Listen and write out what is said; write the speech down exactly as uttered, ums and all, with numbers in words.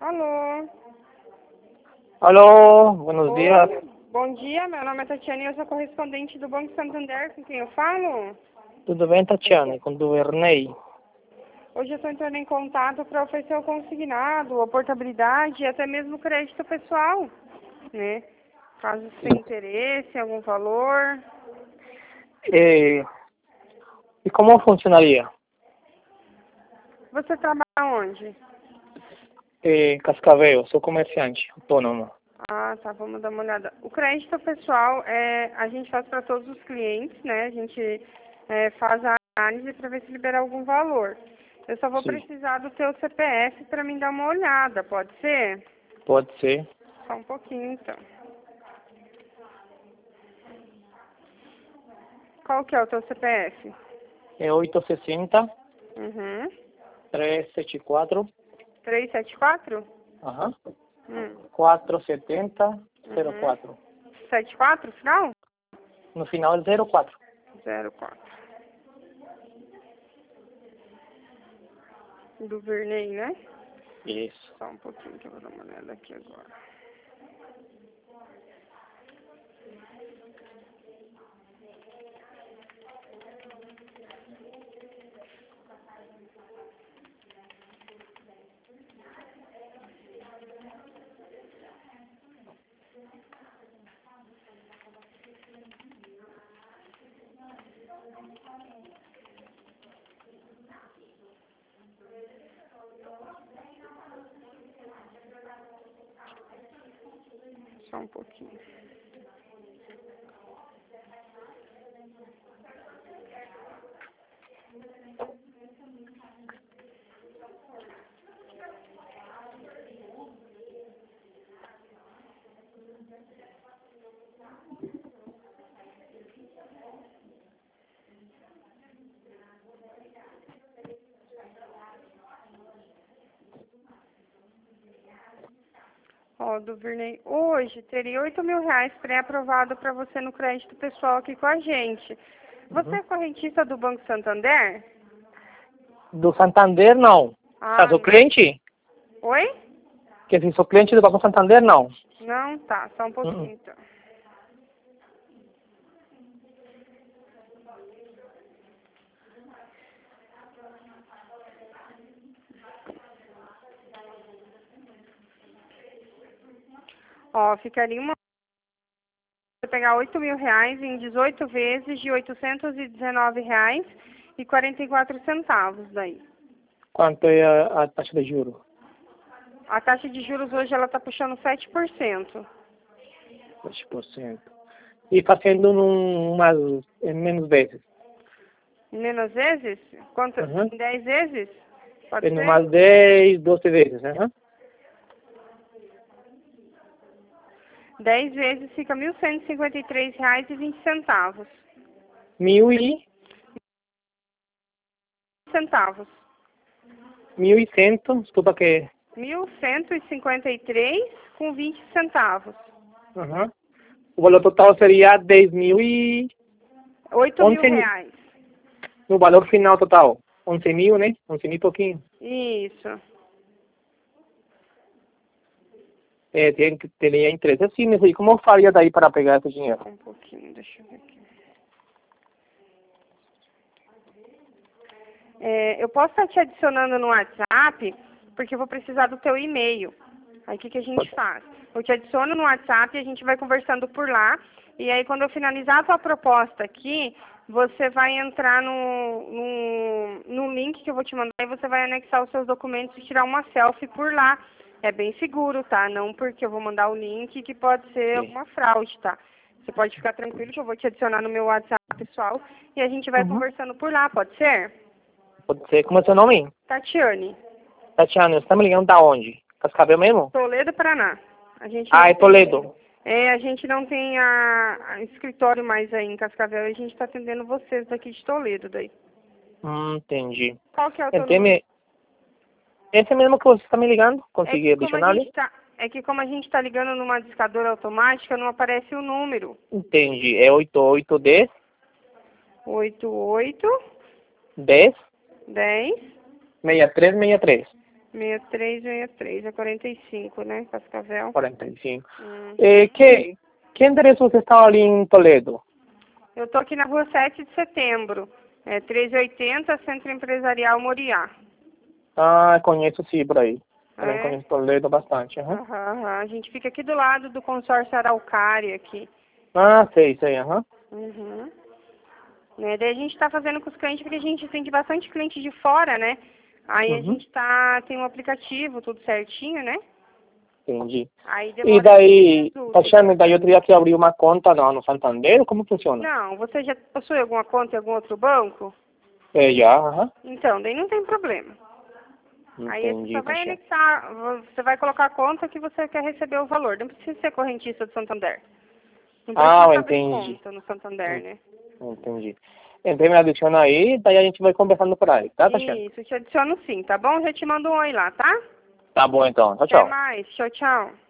Alô? Alô, buenos Oi, dias. bom dia, meu nome é Tatiana e eu sou correspondente do Banco Santander, com quem eu falo? Tudo bem, Tatiana? Com o Vernei. Hoje eu estou entrando em contato para oferecer o consignado, a portabilidade e até mesmo o crédito pessoal, né? Caso você tenha interesse, algum valor. E, e como funcionaria? Você trabalha onde? E, Cascavel, sou comerciante autônomo. Ah, tá, vamos dar uma olhada. O crédito pessoal, é, a gente faz para todos os clientes, né? A gente é, faz a análise para ver se liberar algum valor. Eu só vou Sim. precisar do teu C P F para me dar uma olhada, pode ser? Pode ser. Só um pouquinho, então. Qual que é o teu C P F? É oitocentos e sessenta, Uhum. trezentos e setenta e quatro, trezentos e setenta e quatro? aham, Hum. quatrocentos e setenta, zero Uhum. quatro. setenta e quatro, final? No final é zero quatro. zero quatro. Do Vernei, né? Isso. Só um pouquinho que eu vou dar uma olhada aqui agora. Só um pouquinho. Ó, do Vernei, hoje teria oito mil reais pré-aprovado para você no crédito pessoal aqui com a gente. Você Uhum. é correntista do Banco Santander? Do Santander, não. Ah, Ah, sou não. cliente? Oi? Quer dizer, sou cliente do Banco Santander, não. Não, tá, só um Uhum. pouquinho então. Ó, ficaria uma... Você pegar oito mil reais em dezoito vezes de oitocentos e dezenove reais e quarenta e quatro centavos daí. Quanto é a, a taxa de juros? A taxa de juros hoje ela tá puxando sete por cento. sete por cento. E fazendo num, umas em menos vezes. Menos vezes? Quanto? Uhum. Em dez vezes? Pode Em ser? umas dez, doze vezes. Uhum. dez vezes fica mil cento e cinquenta e três reais e vinte centavos. Mil e, Centavos. mil e cento, desculpa que... mil cento e cinquenta e três com vinte centavos. Uhum. O valor total seria dez mil e... oito mil onze mil. reais. No valor final total. Onze mil, né? Onze mil e pouquinho. Isso. É, tem que ter interesse assim, né? E como eu faria daí para pegar esse dinheiro? Um pouquinho, deixa eu ver aqui. É, eu posso estar te adicionando no WhatsApp, porque eu vou precisar do teu e-mail. Aí o que, que a gente faz? Eu te adiciono no WhatsApp e a gente vai conversando por lá. E aí quando eu finalizar a tua proposta aqui, você vai entrar no, no, no link que eu vou te mandar e você vai anexar os seus documentos e tirar uma selfie por lá. É bem seguro, tá? Não porque eu vou mandar o link que pode ser Sim. alguma fraude, tá? Você pode ficar tranquilo que eu vou te adicionar no meu WhatsApp pessoal e a gente vai Uhum. conversando por lá, pode ser? Pode ser. Como é seu nome? Tatiane, Tatiana, você tá me ligando da onde? Cascavel mesmo? Toledo, Paraná. A gente Ah, não é tem, Toledo. é, a gente não tem a, a escritório mais aí em Cascavel, a gente está atendendo vocês daqui de Toledo daí. Hum, entendi. Qual que é o teu Então, número? me- esse mesmo que você está me ligando? É Consegui que como a adicionar ali? gente tá, é que como a gente está ligando numa discadora automática, não aparece o número. Entendi. É oito oito dez, oito oito dez, dez sessenta e três sessenta e três. seis três seis três, é quarenta e cinco, né, Cascavel? quarenta e cinco. Hum. Eh, que, que endereço você está ali em Toledo? Eu tô aqui na rua sete de setembro, é trezentos e oitenta, Centro Empresarial Moriá. Ah, conheço sim, por aí. Também É? conheço Toledo bastante. Aham. Aham, aham. A gente fica aqui do lado do consórcio Araucária aqui. Ah, sei, sei, aham. Uhum. Né, daí a gente está fazendo com os clientes porque a gente atende bastante cliente de fora, né? Aí a Uhum. gente tá, tem um aplicativo, tudo certinho, né? Entendi. Aí E demora daí, dias úteis. Tatiana, daí eu teria que abrir uma conta no, no Santander? Como funciona? Não, você já possui alguma conta em algum outro banco? É, já, aham. Então, daí não tem problema. Aí você Entendi, só vai Tatiana. anexar, você vai colocar a conta que você quer receber o valor. Não precisa ser correntista do Santander. Não Ah, eu precisa abrir entendi. conta no Santander, né? Entendi. Então me adiciona aí, daí a gente vai conversando por aí, tá, Tatiana? Isso, te adiciono sim, tá bom? Já te mando um oi lá, tá? Tá bom então. Tchau, Até tchau. mais. Tchau, tchau.